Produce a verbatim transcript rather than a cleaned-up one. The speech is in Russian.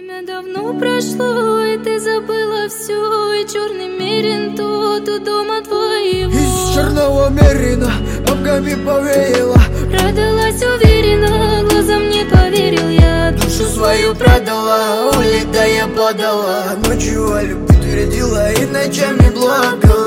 Время давно прошло, и ты забыла все, и черный мерин тот у дома твоего. Из черного мерина ногами повеяла, Продалась уверенно, глазам не поверил я. душу свою продала, улетая подала. Ночью о любви твердила и ночами плакала.